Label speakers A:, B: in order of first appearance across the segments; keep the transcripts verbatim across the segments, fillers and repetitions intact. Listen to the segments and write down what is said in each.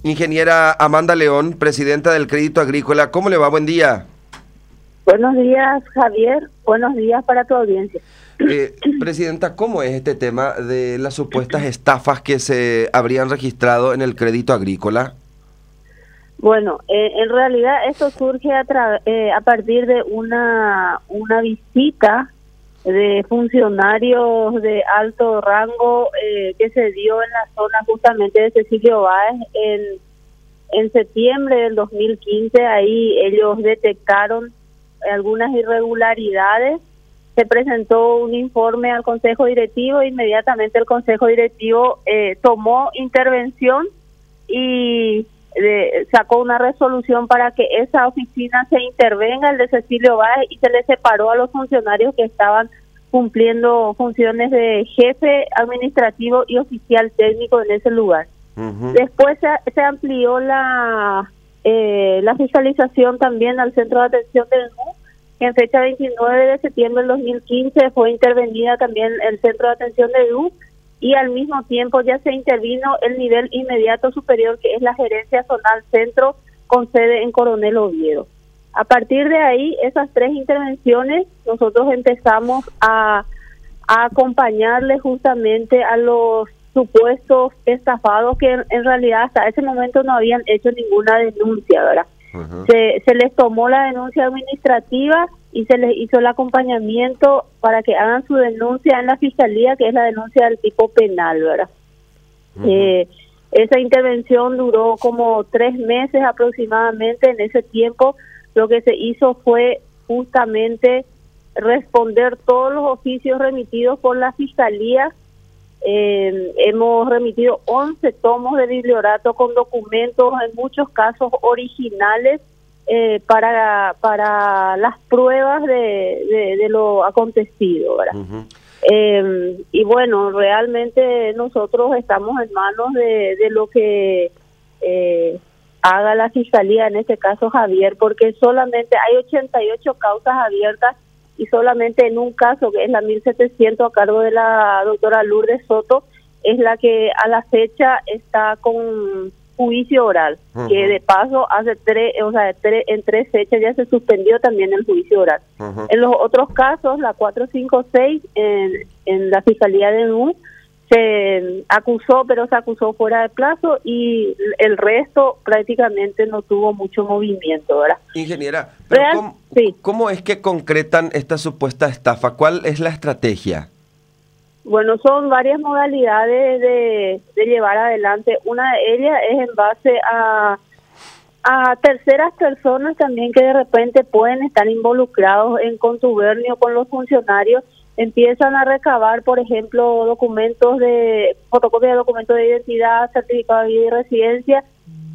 A: Ingeniera Amanda León, presidenta del Crédito Agrícola, ¿cómo le va? Buen día.
B: Buenos días, Javier. Buenos días para tu audiencia.
A: Eh, Presidenta, ¿cómo es este tema de las supuestas estafas que se habrían registrado en el Crédito Agrícola?
B: Bueno, eh, en realidad esto surge a, tra eh, a partir de una, una visita de funcionarios de alto rango eh, que se dio en la zona justamente de Cecilio Báez en, en septiembre del dos mil quince. Ahí ellos detectaron algunas irregularidades. Se presentó un informe al Consejo Directivo e inmediatamente el Consejo Directivo eh, tomó intervención y de, sacó una resolución para que esa oficina se intervenga, el de Cecilio Báez, y se le separó a los funcionarios que estaban cumpliendo funciones de jefe administrativo y oficial técnico en ese lugar. Uh-huh. Después se, se amplió la, eh, la fiscalización también al Centro de Atención del M U, que en fecha veintinueve de septiembre del dos mil quince fue intervenida también el Centro de Atención del M U, y al mismo tiempo ya se intervino el nivel inmediato superior, que es la Gerencia Zonal Centro, con sede en Coronel Oviedo. A partir de ahí, esas tres intervenciones, nosotros empezamos a, a acompañarle justamente a los supuestos estafados que en, en realidad hasta ese momento no habían hecho ninguna denuncia, ¿verdad? Uh-huh. Se, se les tomó la denuncia administrativa y se les hizo el acompañamiento para que hagan su denuncia en la fiscalía, que es la denuncia del tipo penal, ¿verdad? Uh-huh. Eh, esa intervención duró como tres meses aproximadamente. En ese tiempo lo que se hizo fue justamente responder todos los oficios remitidos por la fiscalía. Eh, hemos remitido once tomos de bibliorato con documentos, en muchos casos originales, eh, para para las pruebas de, de, de lo acontecido, ¿verdad? Uh-huh. eh, y bueno, realmente nosotros estamos en manos de, de lo que eh, haga la fiscalía, en este caso Javier, porque solamente hay ochenta y ocho causas abiertas y solamente en un caso, que es la mil setecientos a cargo de la doctora Lourdes Soto, es la que a la fecha está con juicio oral, uh-huh. que de paso hace tres, o sea, tres, en tres fechas ya se suspendió también el juicio oral. Uh-huh. En los otros casos, la cuatro cinco seis en, en la Fiscalía de M U se acusó, pero se acusó fuera de plazo, y el resto prácticamente no tuvo mucho movimiento, ¿verdad?
A: Ingeniera, pero ¿cómo,
B: sí.
A: ¿cómo es que concretan esta supuesta estafa? ¿Cuál es la estrategia?
B: Bueno, son varias modalidades de, de llevar adelante. Una de ellas es en base a, a terceras personas también que de repente pueden estar involucrados en contubernio con los funcionarios. Empiezan a recabar, por ejemplo, documentos de fotocopia de documentos de identidad, certificado de vida y residencia.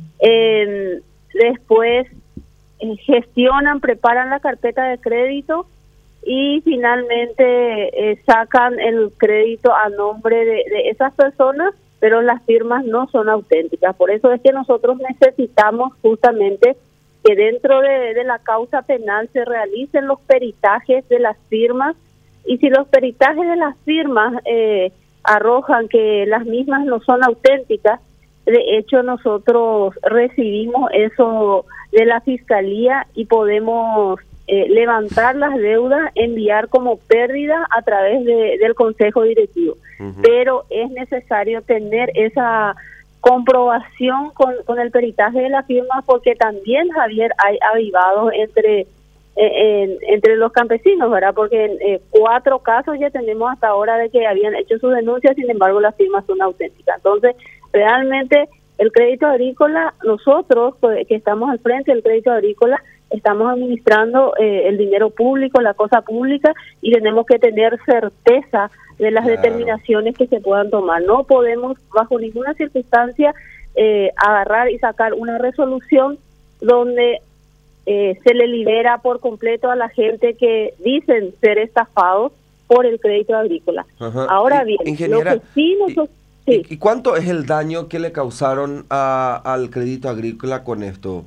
B: Eh, después eh, gestionan, preparan la carpeta de crédito y finalmente eh, sacan el crédito a nombre de, de esas personas, pero las firmas no son auténticas. Por eso es que nosotros necesitamos justamente que dentro de, de la causa penal se realicen los peritajes de las firmas, y si los peritajes de las firmas eh, arrojan que las mismas no son auténticas, de hecho nosotros recibimos eso de la Fiscalía y podemos eh, levantar las deudas, enviar como pérdida a través de, del Consejo Directivo. Uh-huh. Pero es necesario tener esa comprobación con, con el peritaje de la firma, porque también, Javier, hay avivados entre En, entre los campesinos, ¿verdad? Porque en eh, cuatro casos ya tenemos hasta ahora de que habían hecho sus denuncias, sin embargo las firmas son auténticas. Entonces, realmente el crédito agrícola, nosotros pues, que estamos al frente del crédito agrícola, estamos administrando eh, el dinero público, la cosa pública, y tenemos que tener certeza de las claro. determinaciones que se puedan tomar. No podemos bajo ninguna circunstancia eh, agarrar y sacar una resolución donde Eh, se le libera por completo a la gente que dicen ser estafados por el crédito agrícola. Ajá. Ahora bien,
A: Ingeniera,
B: lo que sí nosotros...
A: ¿y,
B: sí.
A: ¿y cuánto es el daño que le causaron a, al crédito agrícola con esto?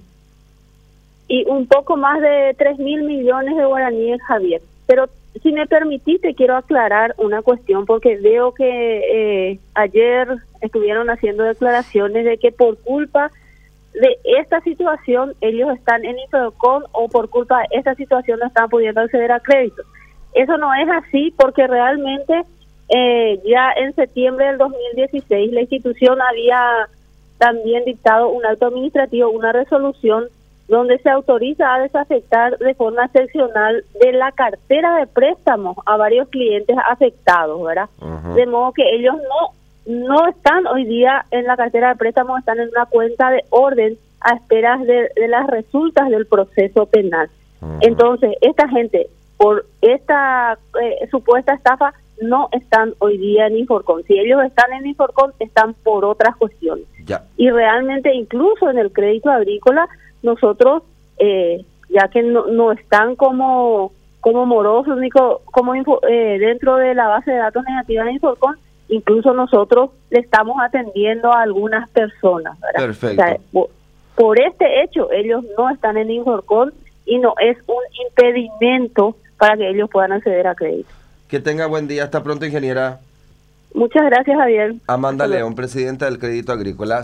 B: Y un poco más de tres mil millones de guaraníes, Javier. Pero si me permitís, te quiero aclarar una cuestión, porque veo que eh, ayer estuvieron haciendo declaraciones de que por culpa de esta situación ellos están en Infoecon o por culpa de esta situación no están pudiendo acceder a créditos. Eso no es así porque realmente eh, ya en septiembre del dos mil dieciséis la institución había también dictado un acto administrativo, una resolución donde se autoriza a desafectar de forma excepcional de la cartera de préstamos a varios clientes afectados, ¿verdad? Uh-huh. De modo que ellos no no están hoy día en la cartera de préstamos, están en una cuenta de orden a esperas de, de las resultas del proceso penal. Uh-huh. Entonces, esta gente, por esta eh, supuesta estafa, no están hoy día en Infoecon. Si ellos están en Infoecon, están por otras cuestiones. Ya. Y realmente, incluso en el crédito agrícola, nosotros, eh, ya que no, no están como como morosos, ni co, como info, eh, dentro de la base de datos negativa de Infoecon, incluso nosotros le estamos atendiendo a algunas personas, ¿verdad?
A: Perfecto.
B: O sea, por, por este hecho, ellos no están en Infoecon y no es un impedimento para que ellos puedan acceder a crédito.
A: Que tenga buen día. Hasta pronto, ingeniera.
B: Muchas gracias, Javier.
A: Amanda León, presidenta del Crédito Agrícola.